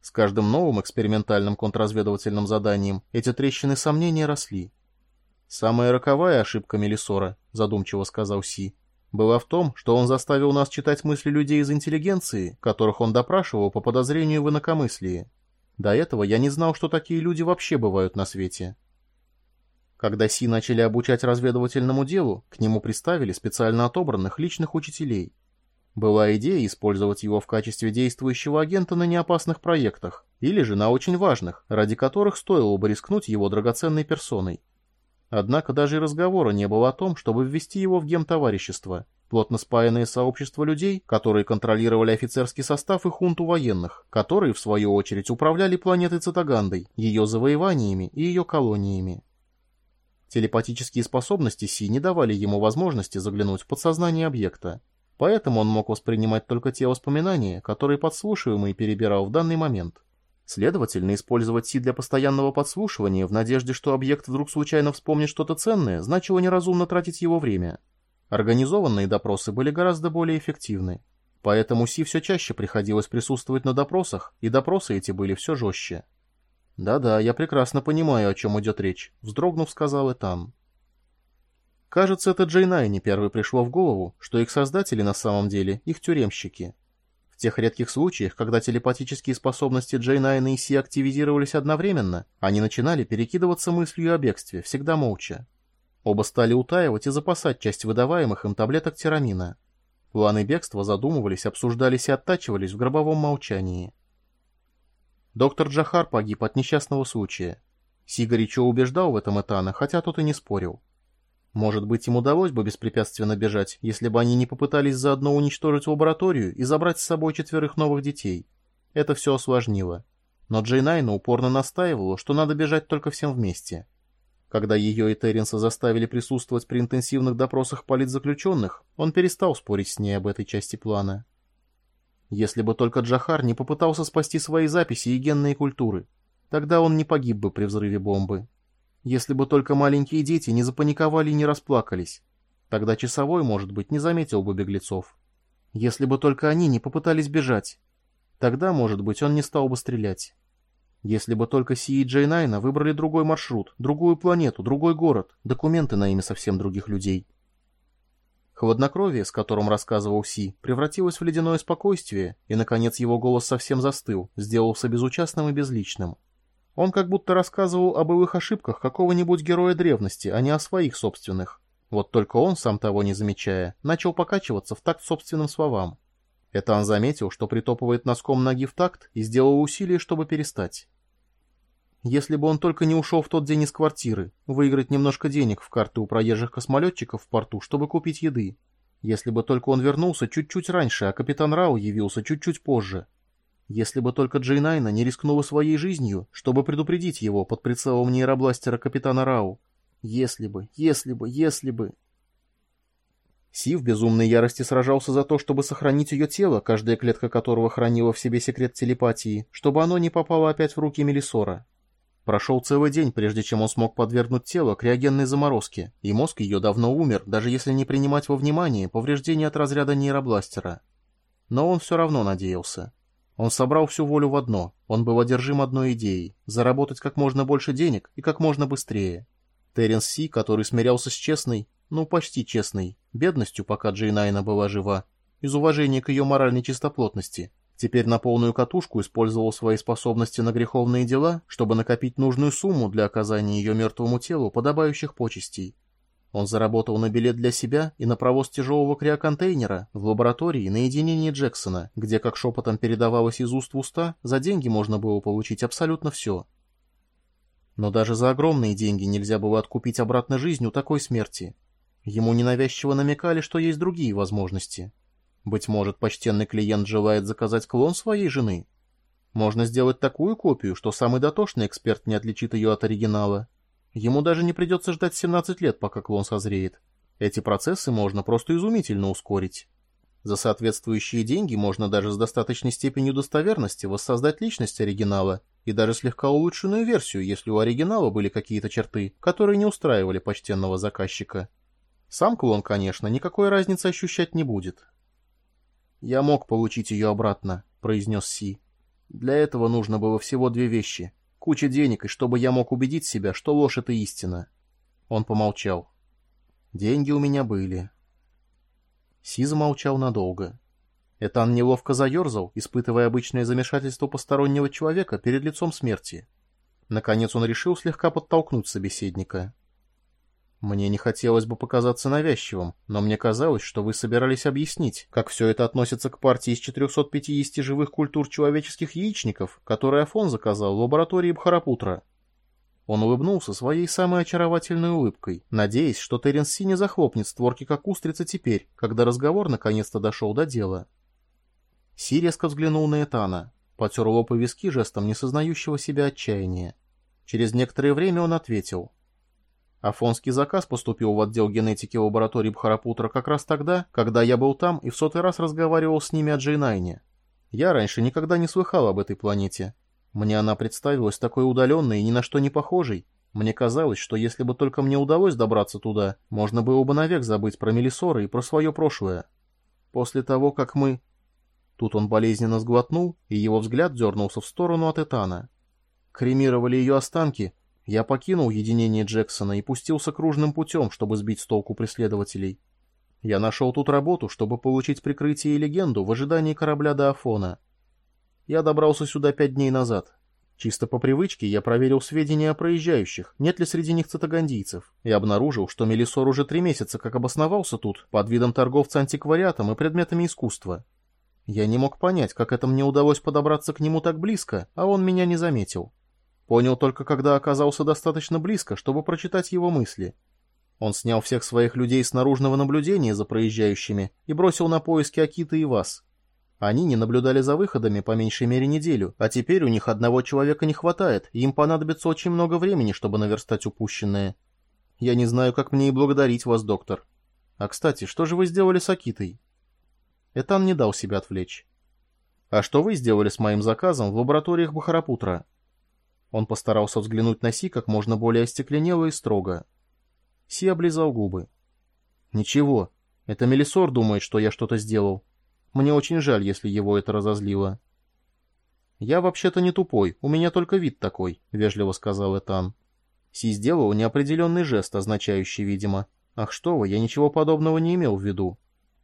С каждым новым экспериментальным контрразведывательным заданием эти трещины сомнения росли. «Самая роковая ошибка Мелисора», — задумчиво сказал Си, — «была в том, что он заставил нас читать мысли людей из интеллигенции, которых он допрашивал по подозрению в инакомыслии. До этого я не знал, что такие люди вообще бывают на свете». Когда Си начали обучать разведывательному делу, к нему приставили специально отобранных личных учителей. Была идея использовать его в качестве действующего агента на неопасных проектах, или же на очень важных, ради которых стоило бы рискнуть его драгоценной персоной. Однако даже и разговора не было о том, чтобы ввести его в гемтоварищество, плотно спаянное сообщество людей, которые контролировали офицерский состав и хунту военных, которые, в свою очередь, управляли планетой Цитагандой, ее завоеваниями и ее колониями. Телепатические способности Си не давали ему возможности заглянуть в подсознание объекта, поэтому он мог воспринимать только те воспоминания, которые подслушиваемый перебирал в данный момент. Следовательно, использовать Си для постоянного подслушивания в надежде, что объект вдруг случайно вспомнит что-то ценное, значило неразумно тратить его время. Организованные допросы были гораздо более эффективны, поэтому Си все чаще приходилось присутствовать на допросах, и допросы эти были все жестче. «Да-да, я прекрасно понимаю, о чем идет речь», — вздрогнув, сказал Этан. Кажется, это Джейнай не первый пришло в голову, что их создатели на самом деле их тюремщики. В тех редких случаях, когда телепатические способности Джейнайна и Си активизировались одновременно, они начинали перекидываться мыслью о бегстве, всегда молча. Оба стали утаивать и запасать часть выдаваемых им таблеток тирамина. Планы бегства задумывались, обсуждались и оттачивались в гробовом молчании. Доктор Джахар погиб от несчастного случая. Си горячо убеждал в этом Этана, хотя тот и не спорил. Может быть, им удалось бы беспрепятственно бежать, если бы они не попытались заодно уничтожить лабораторию и забрать с собой 4 новых детей. Это все осложнило. Но Джейнайна упорно настаивала, что надо бежать только всем вместе. Когда ее и Терренса заставили присутствовать при интенсивных допросах политзаключенных, он перестал спорить с ней об этой части плана. Если бы только Джахар не попытался спасти свои записи и генные культуры, тогда он не погиб бы при взрыве бомбы. Если бы только маленькие дети не запаниковали и не расплакались, тогда часовой, может быть, не заметил бы беглецов. Если бы только они не попытались бежать, тогда, может быть, он не стал бы стрелять. Если бы только Си и Джейнайна выбрали другой маршрут, другую планету, другой город, документы на имя совсем других людей. Хладнокровие, с которым рассказывал Си, превратилось в ледяное спокойствие, и, наконец, его голос совсем застыл, сделался безучастным и безличным. Он как будто рассказывал о былых ошибках какого-нибудь героя древности, а не о своих собственных. Вот только он, сам того не замечая, начал покачиваться в такт собственным словам. Этан заметил, что притопывает носком ноги в такт, и сделал усилие, чтобы перестать. Если бы он только не ушел в тот день из квартиры, выиграть немножко денег в карты у проезжих космолетчиков в порту, чтобы купить еды. Если бы только он вернулся чуть-чуть раньше, а капитан Рау явился чуть-чуть позже. Если бы только Джейнайна не рискнула своей жизнью, чтобы предупредить его под прицелом нейробластера капитана Рау. Если бы... Си в безумной ярости сражался за то, чтобы сохранить ее тело, каждая клетка которого хранила в себе секрет телепатии, чтобы оно не попало опять в руки Мелисора. Прошел целый день, прежде чем он смог подвергнуть тело криогенной заморозке, и мозг ее давно умер, даже если не принимать во внимание повреждения от разряда нейробластера. Но он все равно надеялся. Он собрал всю волю в одно, он был одержим одной идеей — заработать как можно больше денег и как можно быстрее. Терренс Си, который смирялся с честной, почти честной, бедностью, пока Джейнайна была жива, из уважения к ее моральной чистоплотности, теперь на полную катушку использовал свои способности на греховные дела, чтобы накопить нужную сумму для оказания ее мертвому телу подобающих почестей. Он заработал на билет для себя и на провоз тяжелого криоконтейнера в лаборатории на единении Джексона, где, как шепотом передавалось из уст в уста, за деньги можно было получить абсолютно все. Но даже за огромные деньги нельзя было откупить обратно жизнь у такой смерти. Ему ненавязчиво намекали, что есть другие возможности. Быть может, почтенный клиент желает заказать клон своей жены? Можно сделать такую копию, что самый дотошный эксперт не отличит ее от оригинала. Ему даже не придется ждать 17 лет, пока клон созреет. Эти процессы можно просто изумительно ускорить. За соответствующие деньги можно даже с достаточной степенью достоверности воссоздать личность оригинала и даже слегка улучшенную версию, если у оригинала были какие-то черты, которые не устраивали почтенного заказчика. Сам клон, конечно, никакой разницы ощущать не будет. «Я мог получить ее обратно», — произнес Си. Для этого нужно было всего две вещи. Куча денег, и чтобы я мог убедить себя, что ложь — это истина. Он помолчал. Деньги у меня были. Си замолчал надолго. Этан неловко заерзал, испытывая обычное замешательство постороннего человека перед лицом смерти. Наконец он решил слегка подтолкнуть собеседника. «Мне не хотелось бы показаться навязчивым, но мне казалось, что вы собирались объяснить, как все это относится к партии из 450 живых культур человеческих яичников, которые Афон заказал в лаборатории Бхарапутра». Он улыбнулся своей самой очаровательной улыбкой, надеясь, что Теренс Си не захлопнет створки как устрица теперь, когда разговор наконец-то дошел до дела. Си резко взглянул на Этана, потер лоб и виски жестом несознающего себя отчаяния. Через некоторое время он ответил. Афонский заказ поступил в отдел генетики лаборатории Бхарапутра как раз тогда, когда я был там и в 100-й раз разговаривал с ними о Джейнайне. Я раньше никогда не слыхал об этой планете. Мне она представилась такой удаленной и ни на что не похожей. Мне казалось, что если бы только мне удалось добраться туда, можно было бы навек забыть про Мелисора и про свое прошлое. После того, как мы... Тут он болезненно сглотнул, и его взгляд дернулся в сторону от Этана. Кремировали ее останки. Я покинул единение Джексона и пустился кружным путем, чтобы сбить с толку преследователей. Я нашел тут работу, чтобы получить прикрытие и легенду в ожидании корабля до Афона. Я добрался сюда 5 дней назад. Чисто по привычке я проверил сведения о проезжающих, нет ли среди них цитагандийцев, и обнаружил, что Мелисор уже 3 месяца как обосновался тут под видом торговца антиквариатом и предметами искусства. Я не мог понять, как это мне удалось подобраться к нему так близко, а он меня не заметил. Понял только, когда оказался достаточно близко, чтобы прочитать его мысли. Он снял всех своих людей с наружного наблюдения за проезжающими и бросил на поиски Акиты и вас. Они не наблюдали за выходами по меньшей мере неделю, а теперь у них одного человека не хватает, и им понадобится очень много времени, чтобы наверстать упущенное. Я не знаю, как мне и благодарить вас, доктор. А, кстати, что же вы сделали с Акитой? Этан не дал себя отвлечь. А что вы сделали с моим заказом в лабораториях Бхарапутра? Он постарался взглянуть на Си как можно более остекленело и строго. Си облизал губы. Ничего, это Мелисор думает, что я что-то сделал. Мне очень жаль, если его это разозлило. «Я вообще-то не тупой, у меня только вид такой», — вежливо сказал Этан. Си сделал неопределенный жест, означающий, видимо, «Ах что вы, я ничего подобного не имел в виду».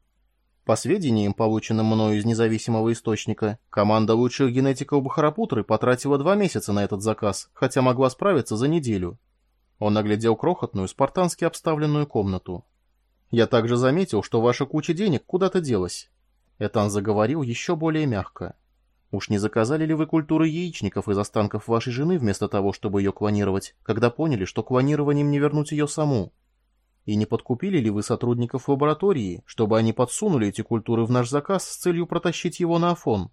По сведениям, полученным мною из независимого источника, команда лучших генетиков Бхарапутры потратила 2 месяца на этот заказ, хотя могла справиться за неделю. Он оглядел крохотную, спартански обставленную комнату. «Я также заметил, что ваша куча денег куда-то делась». Этан заговорил еще более мягко. «Уж не заказали ли вы культуры яичников из останков вашей жены вместо того, чтобы ее клонировать, когда поняли, что клонированием не вернуть ее саму? И не подкупили ли вы сотрудников лаборатории, чтобы они подсунули эти культуры в наш заказ с целью протащить его на Афон?»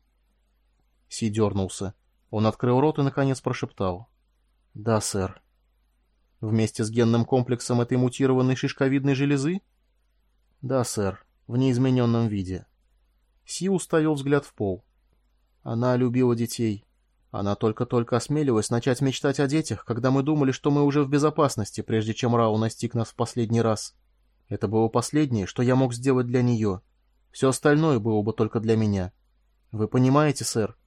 Си дернулся. Он открыл рот и, наконец, прошептал. «Да, сэр». «Вместе с генным комплексом этой мутированной шишковидной железы?» «Да, сэр, в неизмененном виде». Си уставил взгляд в пол. «Она любила детей. Она только-только осмелилась начать мечтать о детях, когда мы думали, что мы уже в безопасности, прежде чем Рау настиг нас в последний раз. Это было последнее, что я мог сделать для нее. Все остальное было бы только для меня. Вы понимаете, сэр?»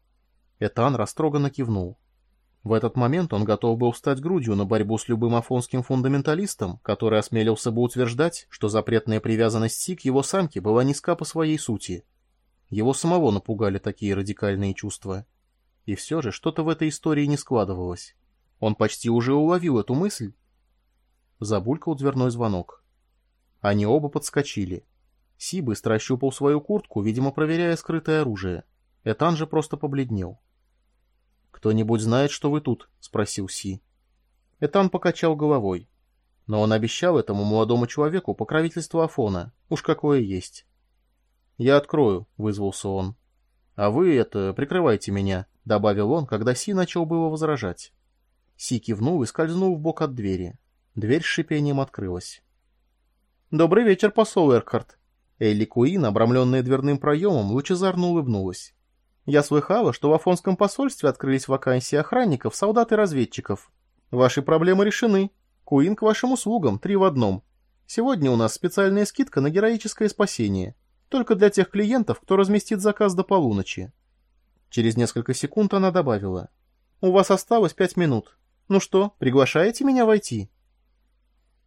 Этан растроганно кивнул. В этот момент он готов был встать грудью на борьбу с любым афонским фундаменталистом, который осмелился бы утверждать, что запретная привязанность Си к его самке была низка по своей сути. Его самого напугали такие радикальные чувства. И все же что-то в этой истории не складывалось. Он почти уже уловил эту мысль. Забулькал дверной звонок. Они оба подскочили. Си быстро ощупал свою куртку, видимо, проверяя скрытое оружие. Этан же просто побледнел. «Кто-нибудь знает, что вы тут?» — спросил Си. Этан покачал головой. Но он обещал этому молодому человеку покровительство Афона. Уж какое есть. «Я открою», — вызвался он. «А вы, прикрывайте меня», — добавил он, когда Си начал было возражать. Си кивнул и скользнул вбок от двери. Дверь с шипением открылась. «Добрый вечер, посол Эркхарт». Элли Куин, обрамленная дверным проемом, лучезарно улыбнулась. «Я слыхала, что в Афонском посольстве открылись вакансии охранников, солдат и разведчиков. Ваши проблемы решены. Куин к вашим услугам, 3 в 1. Сегодня у нас специальная скидка на героическое спасение. Только для тех клиентов, кто разместит заказ до полуночи». Через несколько секунд она добавила. «У вас осталось 5 минут. Ну что, приглашаете меня войти?»